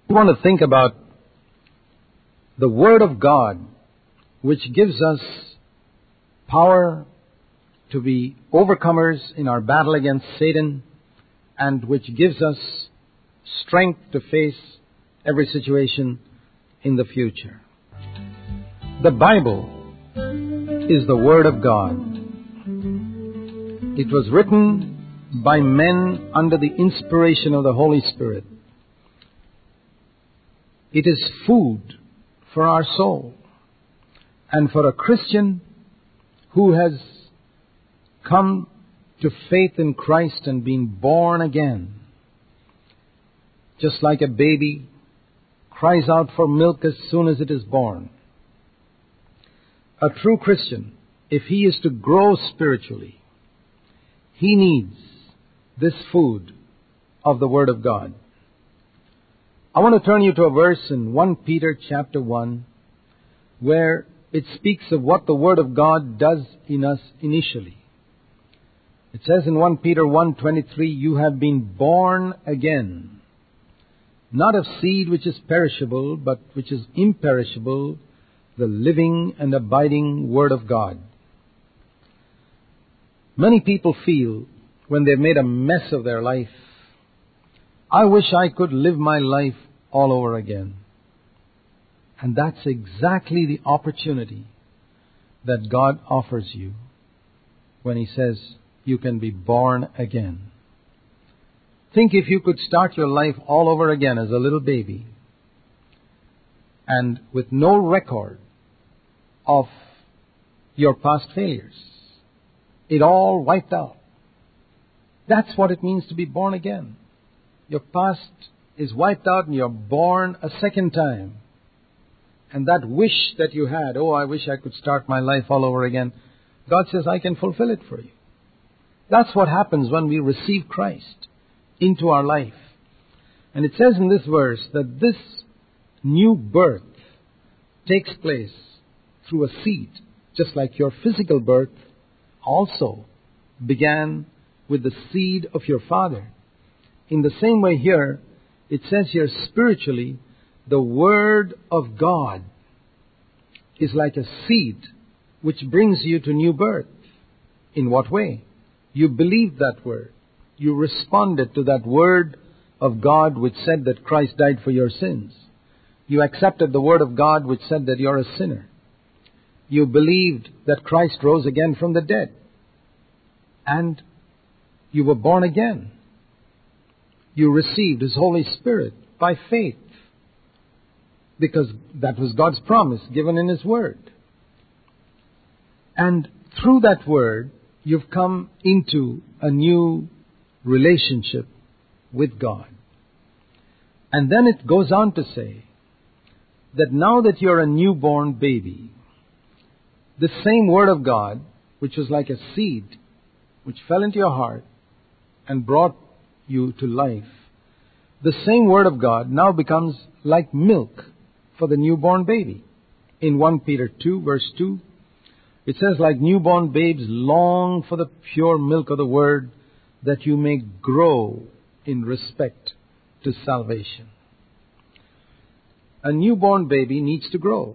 We want to think about the Word of God, which gives us power to be overcomers in our battle against Satan, and which gives us strength to face every situation in the future. The Bible is the Word of God. It was written by men under the inspiration of the Holy Spirit. It is food for our soul. And for a Christian who has come to faith in Christ and been born again, just like a baby cries out for milk as soon as it is born, a true Christian, if he is to grow spiritually, he needs this food of the Word of God. I want to turn you to a verse in 1 Peter chapter 1 where it speaks of what the Word of God does in us initially. It says in 1 Peter 1:23, "You have been born again, not of seed which is perishable, but which is imperishable, the living and abiding Word of God." Many people feel when they've made a mess of their life, I wish I could live my life all over again. And that's exactly the opportunity that God offers you when He says you can be born again. Think if you could start your life all over again as a little baby and with no record of your past failures. It all wiped out. That's what it means to be born again. Your past is wiped out and you're born a second time. And that wish that you had, oh, I wish I could start my life all over again, God says, I can fulfill it for you. That's what happens when we receive Christ into our life. And it says in this verse that this new birth takes place through a seed, just like your physical birth also began with the seed of your father. In the same way here, it says here spiritually, the Word of God is like a seed which brings you to new birth. In what way? You believed that Word. You responded to that Word of God which said that Christ died for your sins. You accepted the Word of God which said that you're a sinner. You believed that Christ rose again from the dead. And you were born again. You received His Holy Spirit by faith, because that was God's promise given in His Word. And through that Word, you've come into a new relationship with God. And then it goes on to say that now that you're a newborn baby, the same Word of God, which was like a seed, which fell into your heart and brought you to life, the same Word of God now becomes like milk for the newborn baby. In 1 Peter 2, verse 2, it says, like newborn babes long for the pure milk of the Word, that you may grow in respect to salvation. A newborn baby needs to grow.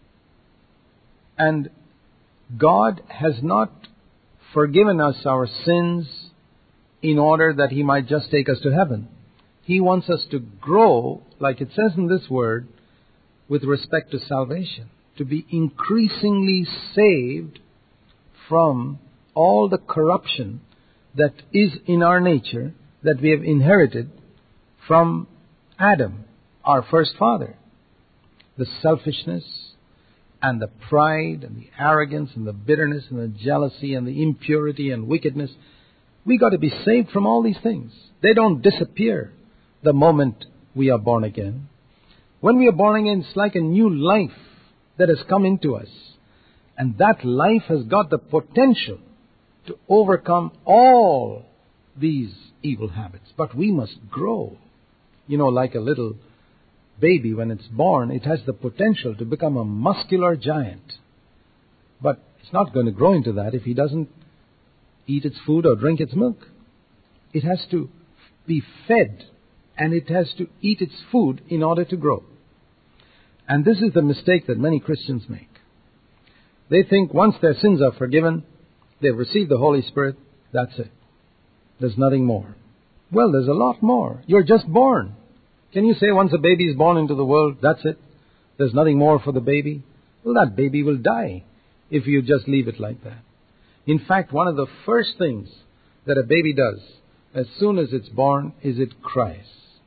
And God has not forgiven us our sins in order that He might just take us to heaven. He wants us to grow, like it says in this word, with respect to salvation, to be increasingly saved from all the corruption that is in our nature that we have inherited from Adam, our first father. The selfishness and the pride and the arrogance and the bitterness and the jealousy and the impurity and wickedness. We got to be saved from all these things. They don't disappear the moment we are born again. When we are born again, it's like a new life that has come into us. And that life has got the potential to overcome all these evil habits. But we must grow. You know, like a little baby, when it's born, it has the potential to become a muscular giant. But it's not going to grow into that if he doesn't eat its food or drink its milk. It has to be fed and it has to eat its food in order to grow. And this is the mistake that many Christians make. They think once their sins are forgiven, they've received the Holy Spirit, that's it. There's nothing more. Well, there's a lot more. You're just born. Can you say once a baby is born into the world, that's it? There's nothing more for the baby? Well, that baby will die if you just leave it like that. In fact, one of the first things that a baby does as soon as it's born is it cries.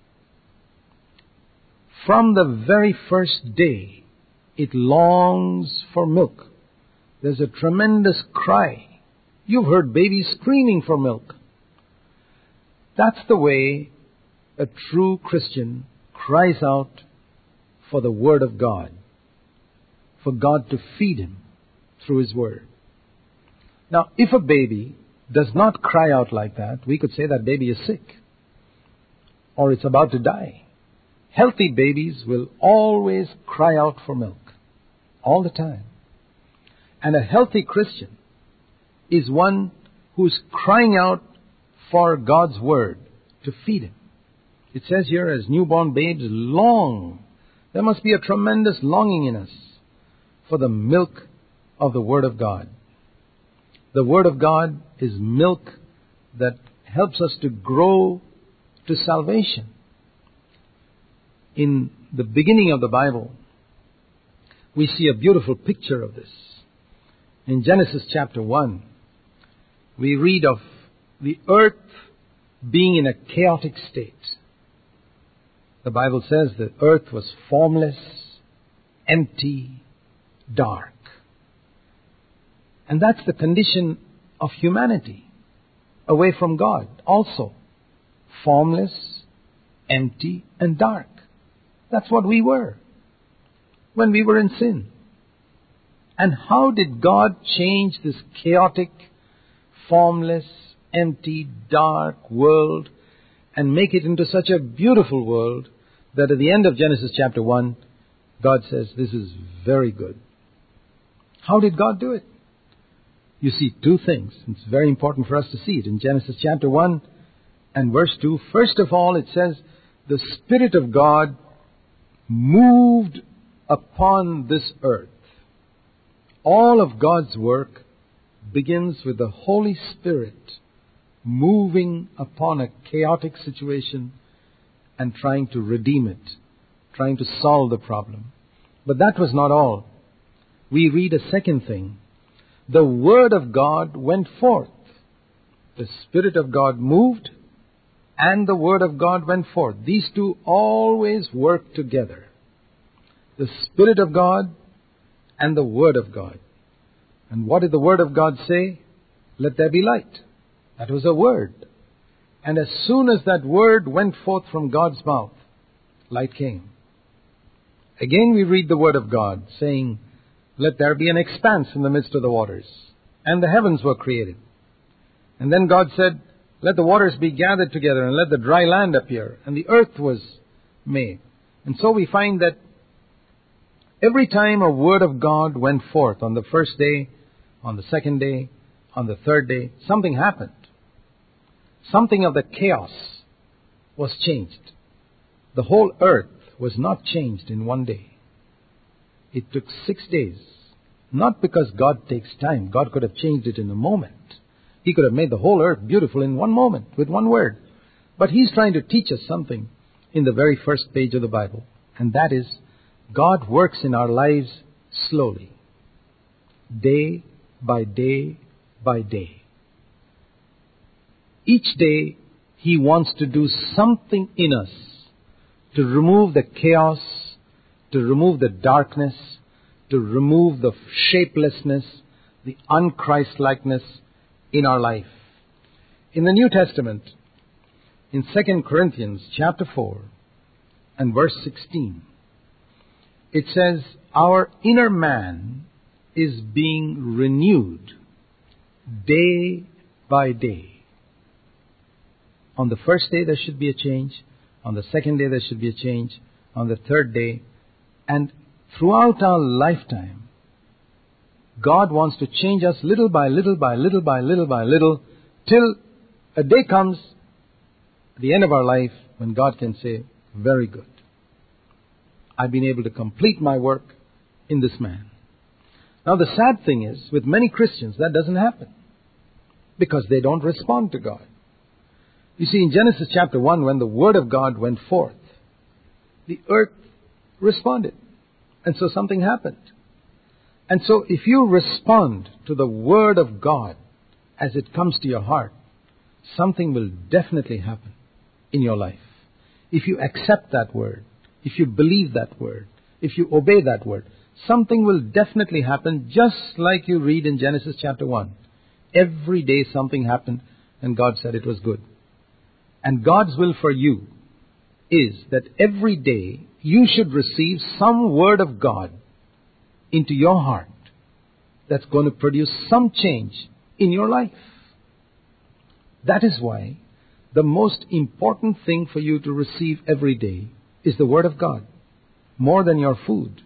From the very first day, it longs for milk. There's a tremendous cry. You've heard babies screaming for milk. That's the way a true Christian cries out for the Word of God, for God to feed him through His Word. Now, if a baby does not cry out like that, we could say that baby is sick or it's about to die. Healthy babies will always cry out for milk, all the time. And a healthy Christian is one who's crying out for God's Word to feed him. It says here, as newborn babes long. There must be a tremendous longing in us for the milk of the Word of God. The Word of God is milk that helps us to grow to salvation. In the beginning of the Bible, we see a beautiful picture of this. In Genesis chapter 1, we read of the earth being in a chaotic state. The Bible says the earth was formless, empty, dark. And that's the condition of humanity, away from God also. Formless, empty, and dark. That's what we were when we were in sin. And how did God change this chaotic, formless, empty, dark world and make it into such a beautiful world that at the end of Genesis chapter 1, God says, this is very good. How did God do it? You see two things. It's very important for us to see it. In Genesis chapter 1 and verse 2, first of all, it says, the Spirit of God moved upon this earth. All of God's work begins with the Holy Spirit moving upon a chaotic situation and trying to redeem it, trying to solve the problem. But that was not all. We read a second thing. The Word of God went forth. The Spirit of God moved and the Word of God went forth. These two always work together. The Spirit of God and the Word of God. And what did the Word of God say? Let there be light. That was a word. And as soon as that word went forth from God's mouth, light came. Again we read the Word of God saying, let there be an expanse in the midst of the waters. And the heavens were created. And then God said, let the waters be gathered together and let the dry land appear. And the earth was made. And so we find that every time a word of God went forth, on the first day, on the second day, on the third day, something happened. Something of the chaos was changed. The whole earth was not changed in one day. It took 6 days. Not because God takes time. God could have changed it in a moment. He could have made the whole earth beautiful in one moment, with one word. But He's trying to teach us something in the very first page of the Bible. And that is, God works in our lives slowly. Day by day by day. Each day, He wants to do something in us to remove the chaos, to remove the darkness, to remove the shapelessness, the unChristlikeness in our life. In the New Testament, in 2 Corinthians chapter 4 and verse 16, it says, our inner man is being renewed day by day. On the first day there should be a change. On the second day there should be a change. On the third day. And throughout our lifetime, God wants to change us little by little by little by little by little till a day comes at the end of our life when God can say, very good. I've been able to complete my work in this man. Now the sad thing is, with many Christians, that doesn't happen. Because they don't respond to God. You see, in Genesis chapter 1, when the Word of God went forth, the earth responded. And so something happened. And so if you respond to the Word of God as it comes to your heart, something will definitely happen in your life. If you accept that Word, if you believe that Word, if you obey that Word, something will definitely happen, just like you read in Genesis chapter 1. Every day something happened and God said it was good. And God's will for you is that every day you should receive some Word of God into your heart that's going to produce some change in your life. That is why the most important thing for you to receive every day is the Word of God, more than your food.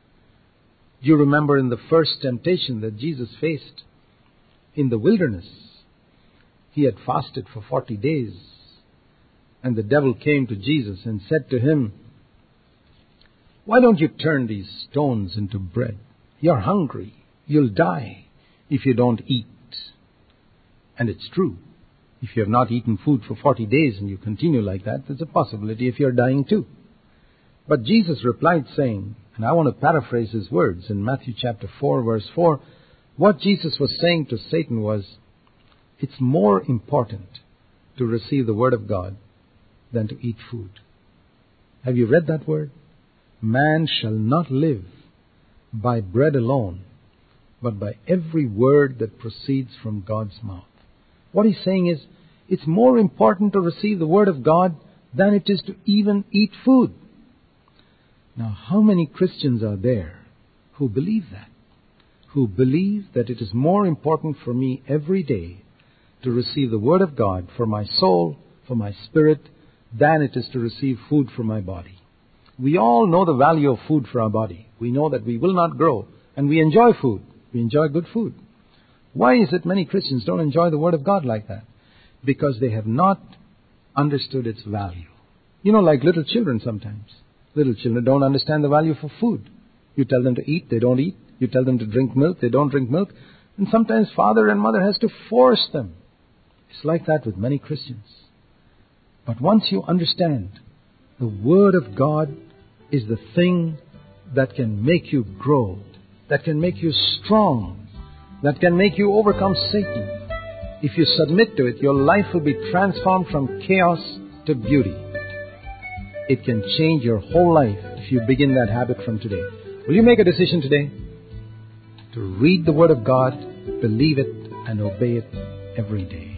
You remember in the first temptation that Jesus faced in the wilderness, he had fasted for 40 days. And the devil came to Jesus and said to him, why don't you turn these stones into bread? You're hungry. You'll die if you don't eat. And it's true. If you have not eaten food for 40 days and you continue like that, there's a possibility if you're dying too. But Jesus replied saying, and I want to paraphrase his words in Matthew chapter 4, verse 4, what Jesus was saying to Satan was, it's more important to receive the Word of God than to eat food. Have you read that word? Man shall not live by bread alone, but by every word that proceeds from God's mouth. What he's saying is, it's more important to receive the Word of God than it is to even eat food. Now, how many Christians are there who believe that? Who believe that it is more important for me every day to receive the Word of God for my soul, for my spirit, than it is to receive food for my body. We all know the value of food for our body. We know that we will not grow, and we enjoy food. We enjoy good food. Why is it many Christians don't enjoy the Word of God like that? Because they have not understood its value. You know, like little children sometimes. Little children don't understand the value for food. You tell them to eat, they don't eat. You tell them to drink milk, they don't drink milk. And sometimes father and mother has to force them. It's like that with many Christians. But once you understand, the Word of God is the thing that can make you grow, that can make you strong, that can make you overcome Satan. If you submit to it, your life will be transformed from chaos to beauty. It can change your whole life if you begin that habit from today. Will you make a decision today to read the Word of God, believe it, and obey it every day?